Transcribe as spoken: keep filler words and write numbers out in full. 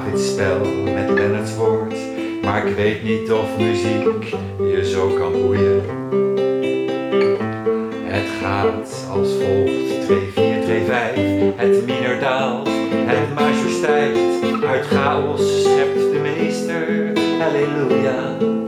Davids spel met Leonards woord, maar ik weet niet of muziek je zo kan boeien. Het gaat als volgt, twee vier twee vijf, het minor daalt, het major stijgt, uit chaos schept de meester, halleluja.